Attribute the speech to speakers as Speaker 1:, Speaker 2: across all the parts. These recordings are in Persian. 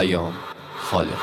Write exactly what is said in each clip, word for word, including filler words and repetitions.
Speaker 1: پیام خالق.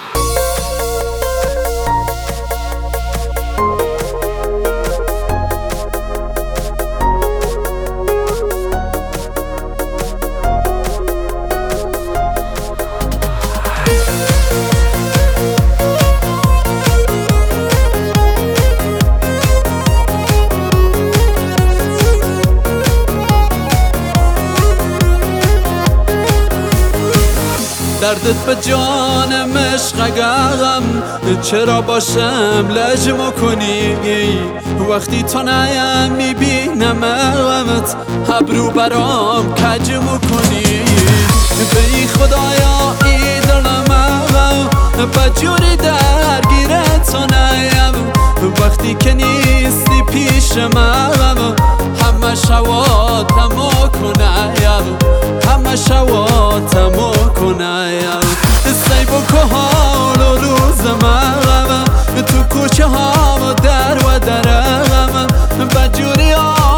Speaker 2: دردت به جانم عشقم، چرا باشم لجم کنی؟ وقتی تو نیم میبینمت ابرو برام کجم کنی. به ای خدایا ای دلم بجوری درگیر تو نیم، وقتی که نیستی پیش من همه شواتمو کنیم، همه شواتمو کنیم. سی بکو حال و روز من تو کوچه ها و در و درم، بجوری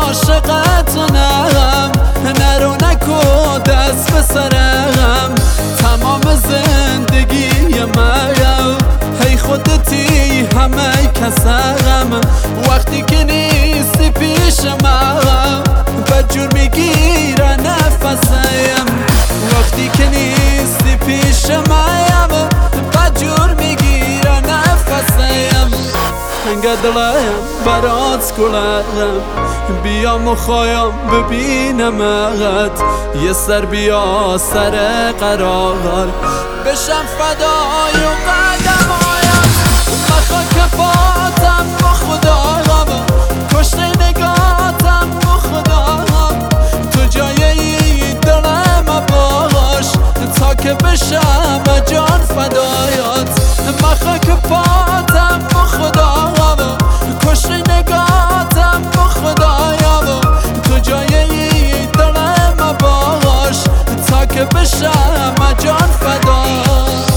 Speaker 2: عاشقتونم نرو نکو دست به سرم. تمام زندگی من هی خودتی همه کسرم، وقتی که نیستی پیش من بجور میگیره نفسم، وقتی که نیستی پیش من بجور میگیره نفسم. انگه دلم برات گلم بیام و خوایم ببینمت، یه سر بیا سر قرار بشم فدای و قدمایم. بخوا کفاتم با خدایم، کشته نگاتم با خدایم. تو جای دلم باش تا که بشم جان فدایات. بخوا کفاتم با خدایم، کشته نگاتم با خدایم. تو جای دلم باش تا که بشم جان فدایات.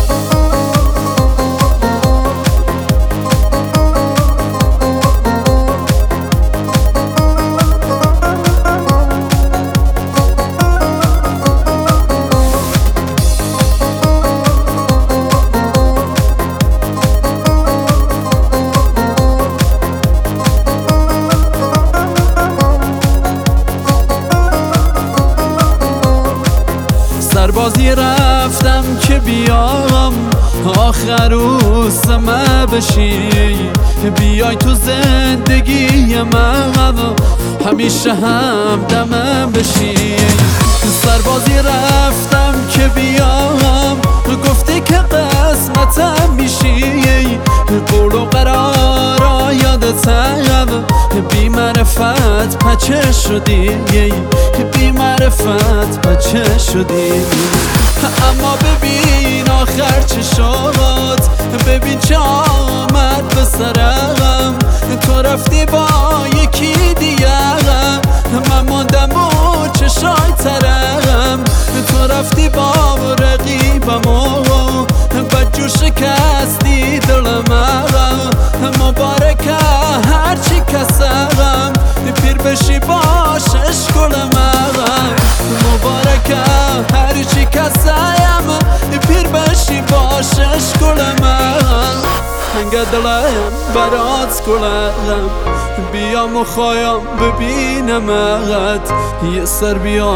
Speaker 2: سربازی رفتم که بیام آخر روزم بشی، بیای تو زندگی من همیشه هم دمم بشی. سربازی رفتم که بیام گفتی که قسمتم میشی، قول و قرارا یادتم بی معرفت پچه شدی، بی معرفت پچه شدی. اما ببین آخر چه شد، ببین چه آمد به سرم. تو رفتی با یکی دیگرم، من ماندم و چشای ترم. تو رفتی با رقیبم و بدجور شکستی دلم. مبارکه هرچی کسرم پیر بشی باشش گلم. مبارکه هرچی کسرم پیر بشی باشش گلم. انگه دلم برات گلم بیام و خوایم ببینمت، یه سر بیا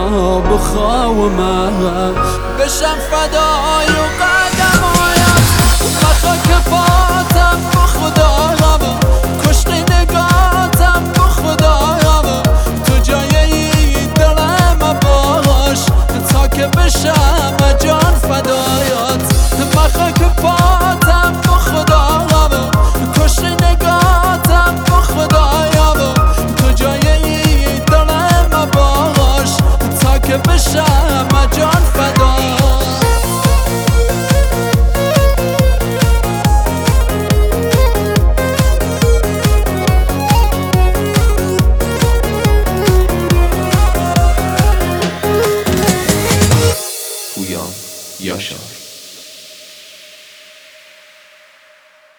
Speaker 2: بخواهم بشم فدای و قدمایم. بخوا کفاتم با خدایم، کشته نگاتم با خدایم. تو جای دلم باش تا که بشم جان فدایات. بخوا کفاتم با خدایم، کشته نگاتم با خدایم. تو جای دلم باش تا که بشم